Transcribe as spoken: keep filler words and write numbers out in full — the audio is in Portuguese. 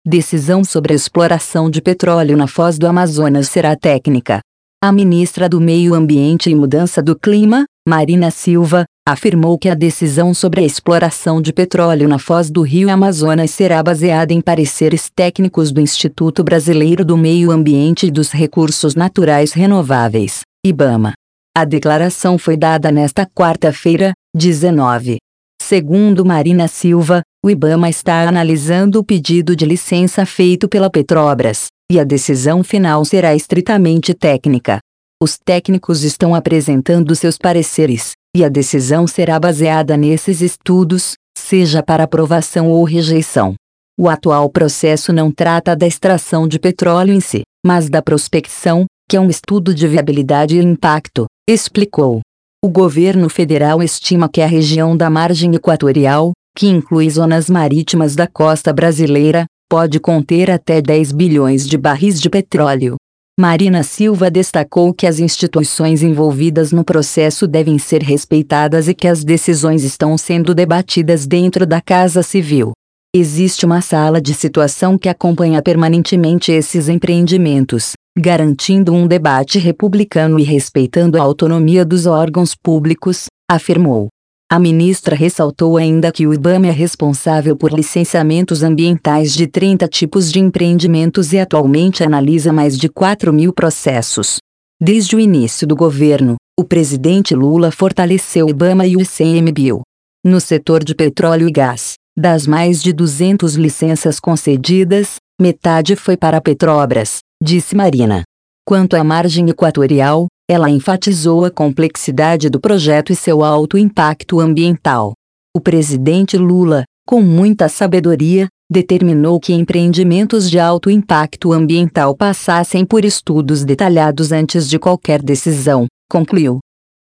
Decisão sobre a exploração de petróleo na Foz do Amazonas será técnica. A ministra do Meio Ambiente e Mudança do Clima, Marina Silva, afirmou que a decisão sobre a exploração de petróleo na Foz do Rio Amazonas será baseada em pareceres técnicos do Instituto Brasileiro do Meio Ambiente e dos Recursos Naturais Renováveis, IBAMA. A declaração foi dada nesta quarta-feira, dezenove. Segundo Marina Silva, o IBAMA está analisando o pedido de licença feito pela Petrobras, e a decisão final será estritamente técnica. Os técnicos estão apresentando seus pareceres, e a decisão será baseada nesses estudos, seja para aprovação ou rejeição. O atual processo não trata da extração de petróleo em si, mas da prospecção, que é um estudo de viabilidade e impacto, explicou. O governo federal estima que a região da margem equatorial, que inclui zonas marítimas da costa brasileira, pode conter até dez bilhões de barris de petróleo. Marina Silva destacou que as instituições envolvidas no processo devem ser respeitadas e que as decisões estão sendo debatidas dentro da Casa Civil. Existe uma sala de situação que acompanha permanentemente esses empreendimentos, garantindo um debate republicano e respeitando a autonomia dos órgãos públicos, afirmou. A ministra ressaltou ainda que o IBAMA é responsável por licenciamentos ambientais de trinta tipos de empreendimentos e atualmente analisa mais de quatro mil processos. Desde o início do governo, o presidente Lula fortaleceu o IBAMA e o ICMBio. No setor de petróleo e gás, das mais de duzentas licenças concedidas, metade foi para a Petrobras, disse Marina. Quanto à margem equatorial, ela enfatizou a complexidade do projeto e seu alto impacto ambiental. O presidente Lula, com muita sabedoria, determinou que empreendimentos de alto impacto ambiental passassem por estudos detalhados antes de qualquer decisão, concluiu.